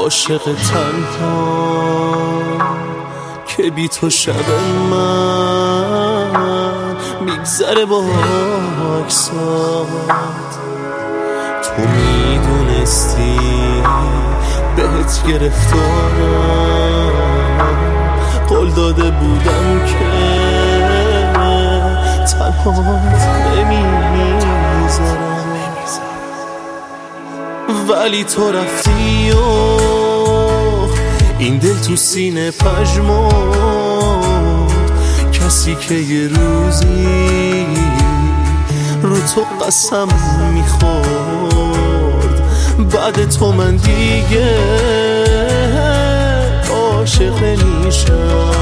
عاشق تنها که بی تو شب من میگذره با عکسات. تو میدونستی بهت گرفتارم، قول داده بودم که تنهات نمیذارم، ولی تو رفتی و این دل تو سینه پژمرد. کسی که یه روزی رو تو قسم میخورد، بعد تو من دیگه عاشق نمیشم،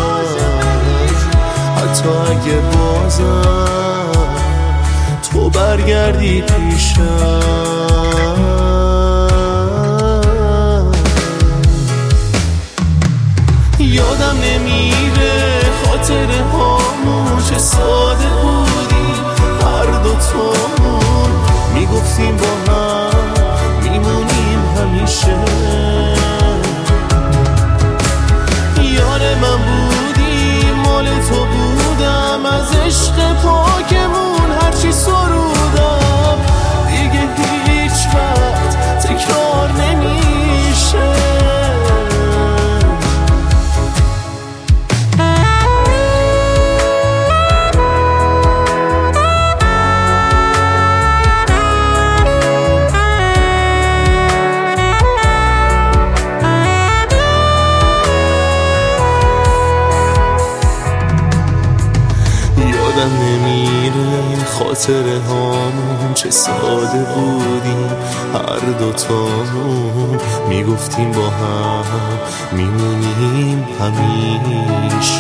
حتی اگه بازم تو برگردی پیشم. یادم نمیره خاطره هامون چه ساده بودیم، هر دوتامون میگفتیم با هم میمونیم همیشه. یار من بودی، مال تو بودم، از عشق پاکمون هرچی سرودم دیگه هیچ وقت تکرار نمیشه. یادم نمیره خاطره هامون چه ساده بودیم، هر دوتامون میگفتیم با هم میمونیم همیشه.